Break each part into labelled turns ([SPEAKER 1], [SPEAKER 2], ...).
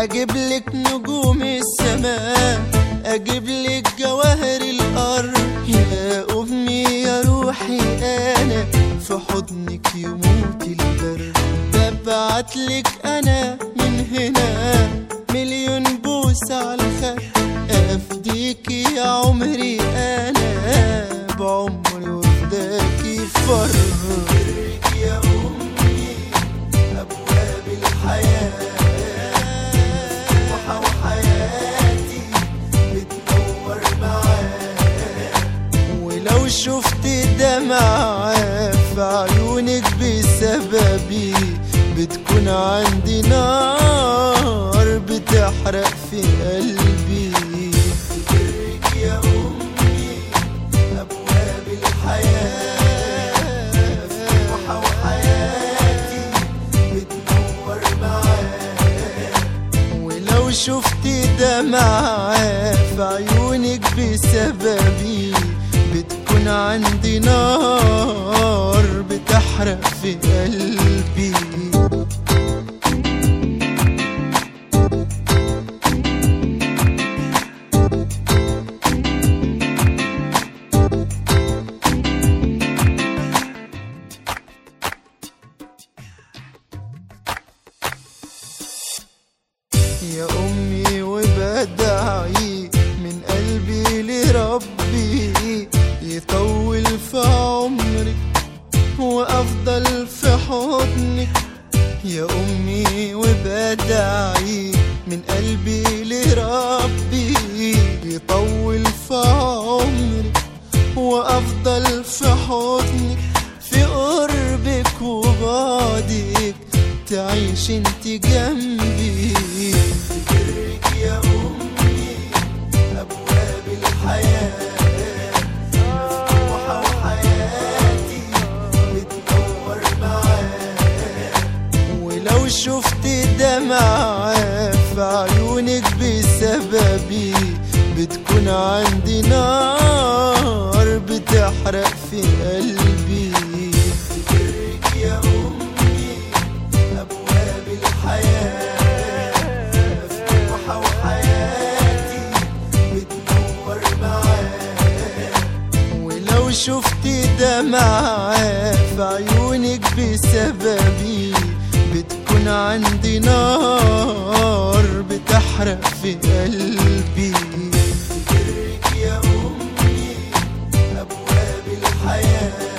[SPEAKER 1] اجيب لك نجوم السماء، اجيب لك جواهر الارض. يا امي يا روحي انا في حضنك يموت البرد. ببعت لك انا من هنا مليون بوسة على الخد. افديكي يا عمري انا بعمري وفداكي فرد. يا امي ابواب الحياة وحياتي بتنور معاك. ولو شفت دمعة في عيونك بسببي بتكون عندي نار بتحرق في قلبي. فكرك يا أمي أبواب الحياة وحياتي بتنور معاك. ولو شفت دمعة في عيونك بسببي بتكون عندي نار بتحرق في قلبي. يا أمي وبدعي من قلبي لربي يطول في عمرك وأفضل في حضنك. يا أمي وبدعي من قلبي لربي يطول في عمرك وأفضل في حضنك. في قربك وبعدك تعيش انت جنبي. فكرك يا أمي أبواب الحياة وحياتي بتنور معاك. ولو شفت دمعة في عيونك بسببي بتكون عندي نار بتحرق في قلبي. فكرك يا أمي أبواب الحياة وحياتي بتنور معاك. ولو شفت دمعة في عيونك بسببي بتكون عندي نار بتحرق في قلبي. فكرك يا أمي أبواب الحياة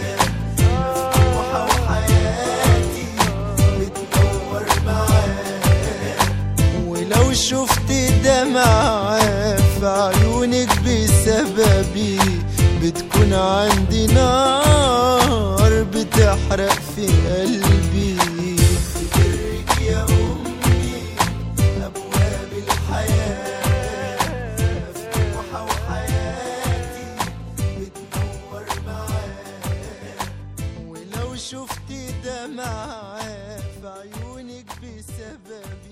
[SPEAKER 1] وحياتي بتنور معاك. ولو شفت دمعة في عيونك بسببي بتكون عندي نار بتحرق في قلبي. فكرك يا أمي أبواب الحياة وحياتي بتنور معاك. ولو شفت دمعة في عيونك بسببي